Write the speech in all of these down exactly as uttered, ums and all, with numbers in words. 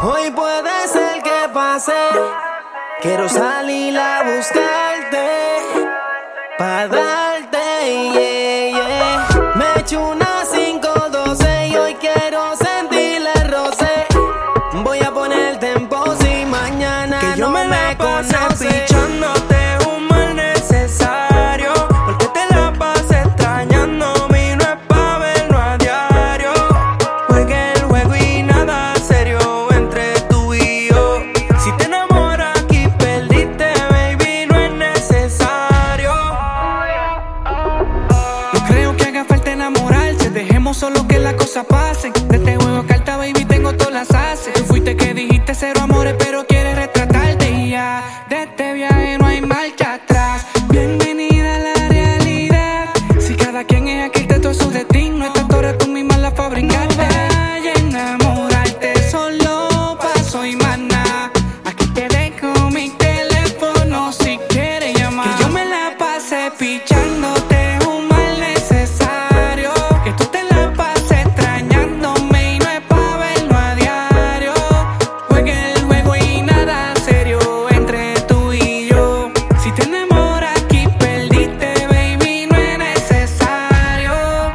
Hoy puede ser que pase. Quiero salir a buscarte pa' darte, yeah, yeah. Me echo una cinco doce y hoy quiero sentir el roce. Voy a ponerte en pose y mañana que yo no me, me la pasé conoces. pichándote un mal necesario, porque te la pasé extrañándome y no es pa' verlo a diario. Juegue el juego y nada serio entre tú y yo. Si te enamoras aquí perdiste, baby, no es necesario. No creo que haga falta enamorarse, dejemos solo que las cosas pasen. De este juego carta, baby, tengo todas las haces. Tú fuiste que dijiste cero amores, pero quieres retratarte y ya. De este viaje no hay marcha atrás. Bienvenida a la realidad. Si cada quien es aquel teto a su destino, esta torre tú misma la fabricaste. No vaya a enamorarte, solo paso y más nada. Aquí te dejo mi teléfono si quieres llamar. Que yo me la pasé pichándote un mal necesario, que tú te la pases extrañándome y no es pa' verlo a diario. Juegue el juego y nada serio entre tú y yo. Si te enamoras aquí perdiste, baby, no es necesario.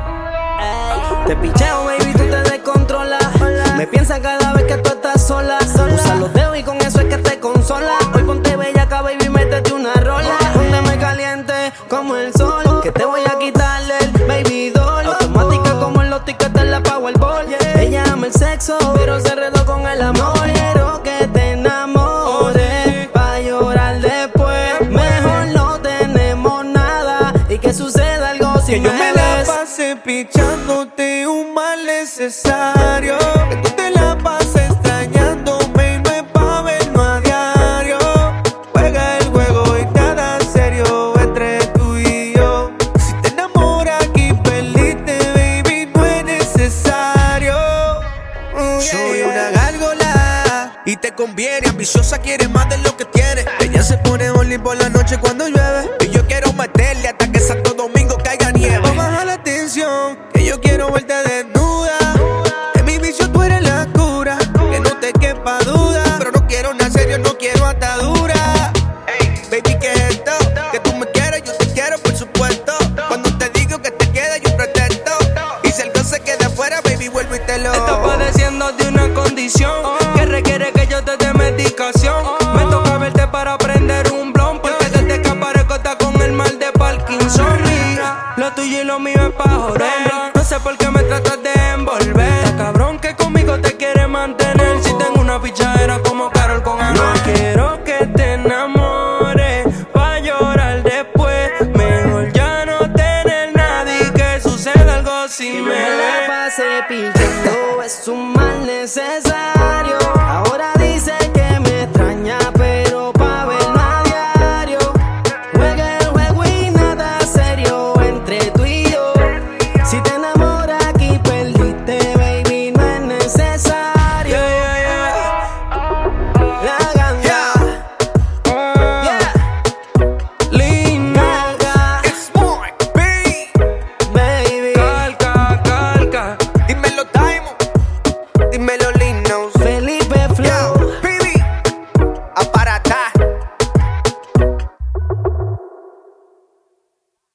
Ey, te picheo, baby, tú te descontrolas. Me piensas cada vez que tú estás sola. Usa los dedos y con eso es que te consola. Hoy ponte bellaca, baby, métete una rola. Pónteme caliente como el sol, que te voy a quitarle el baby doll. Automática como en los tickets de la Powerball. Ella ama el sexo, pero se enredó con el amor. Quiero que te enamores pa' llorar después. Mejor no tenemos nada y que suceda algo si Que yo me me la ves. pasé pichándote un mal necesario, que tú te la pases extrañándome y no es pa' verlo a diario. Juega el juego y nada serio entre tú y yo. Si te enamoras aquí perdiste, baby, no es necesario. Mm, Soy una gárgola y te conviene, ambiciosa, quiere más de lo que tiene. Ella se pone only por la noche cuando llueve y yo quiero meterle hasta que Santo Domingo caiga nieve. No baja la tensión, que yo quiero verte desnuda. De mi vicio tú eres la cura, que no te quepa duda. Pero no quiero nada serio, no quiero atadura. Hey, baby, ¿qué es esto? Que tú me quieres, yo te quiero, por supuesto. Cuando te digo que te queda, yo protesto. Y si algo se queda afuera, baby, vuelvo y te lo. Estás padeciendo de una condición que requiere que yo te dé medicación. Me toca verte para aprender un blon, porque desde que aparezco está con el mal de Parkinson. Y lo tuyo y lo mío es pa' joder. No sé por qué me tratas de envolver. Está cabrón que conmigo te quiere mantener. Si tengo una pichadera como Karol con Anuel. No quiero que te enamores pa' llorar después. Mejor ya no tener nada y que suceda algo si Que me me la ves. pasé pichando es un mal necesario.